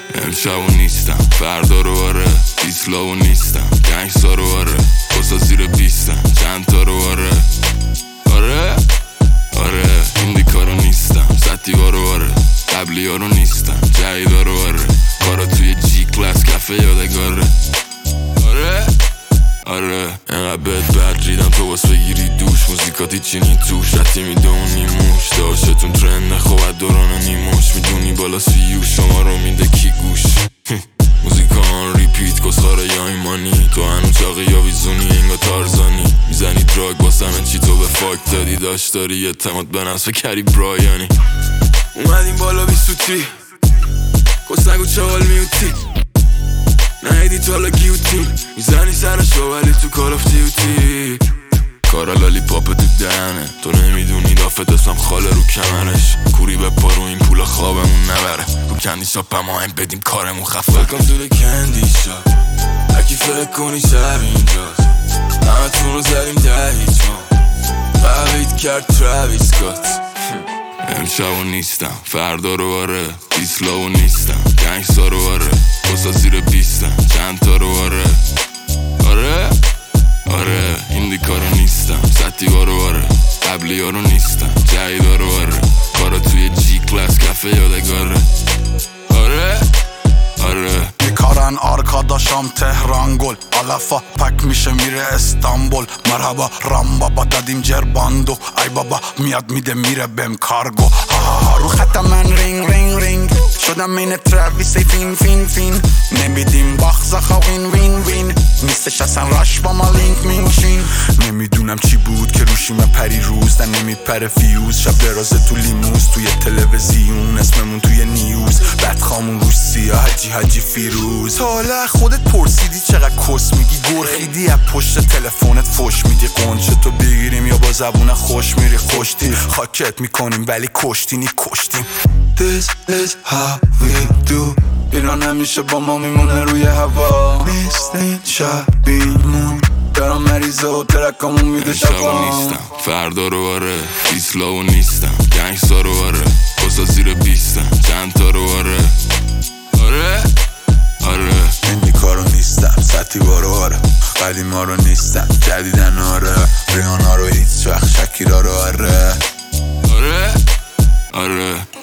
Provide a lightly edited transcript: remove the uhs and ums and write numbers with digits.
امشبو نیستم فردا رو آره، ایسلاو نیستم گنگستا رو آره، بسا زیر بیستم چند تا رو آره آره آره ایندیکا رو نیستم ستیوا رو آره، قبلی ها رو نیستم جایدا رو آره، کارا توی جی کلاس کفه یادگاره آره آره اینقدر بد ریدم تو باس بگیری دوش، موزیکاتی چینی توش رتی میدونی موش داشتون ترنده خوبت دوران نیموش، میدونی بالا سیو شما رو میده کی گوش موزیکا آن ریپیت کسخاره یا ایمانی، تو هنو چاقی یا ویزونی انگا تارزانی، میزنی دراگ باسمه چی تو به فاک دادی، داشت داری اعتماد به نفس کری برایانی، اومدیم بالا بی سوتی کس نگو چوال میوتی نهیدی تالا گیوتین، میزنی سرشو ولی تو کال اف دیوتی، کارا لالی پاپ تو دهنه، تو نمیدونی دافت اسمم خاله رو کمرش، کوری به پارو این پولا خوابمون نبره، رو کندی شاپ اما هم بدیم کارمون خفه Welcome to the candy shop هرکی فکر کنی شب اینجاست، همه تون رو زدیم ده هیچ ما قوید کرد تراویس سکات امشبو نیستم فردا رو آره، ایسلاو نیستم گنگستا رو آره، بسا زیر بیستم چند تا رو آره آره آره ایندیکا رو نیستم ستیوا رو آره، قبلی ها رو نیستم جایدا رو آره، کارا توی جی کلاس کفه یادگاره آره آره میکارن آرکاداشام تهران گل علفا پک میشه میره استانبول، مرحبا رام بابا دادیم جرباندو، ای بابا میاد میده میره بهم کارگو، رو خط من رینگ رینگ رینگ شدم این تراویس فین فین فین، نمیدیم باخزاخا وین وین وین، نیستش اصلا رش با ما لینک مینشین، نمیدونم چی بود که روشیم پری روز در نمیپره فیوز، شب درازه تو لیموز توی تلویزیون اسممون توی نیوز، بدخامون روش سیاه حجی فیروز، حالا خودت پرسیدی چقدر کس میگی، گرخیدی از پشت تلفنت فوش میدی، قنچه تو بگیریم یا با زبون خوش میری خوشتی، خاکت میکنیم ولی کشتینی کشتیم. This is how we do، ایران همیشه با ما میمونه روی هوا، نیستین شبیمون دارم مریضه و ترکامون میده شبا، نیستم فردا رو آره، ایسلاو نیستم گنگستا رو آره، بسا زیر بیستم چند تا رو آره آره آره ایندیکا رو نیستم ستیوا رو آره، قدیما رو نیستم جدیدن آره، ریانا رو هیچ وقت شکیرا رو آره آره آره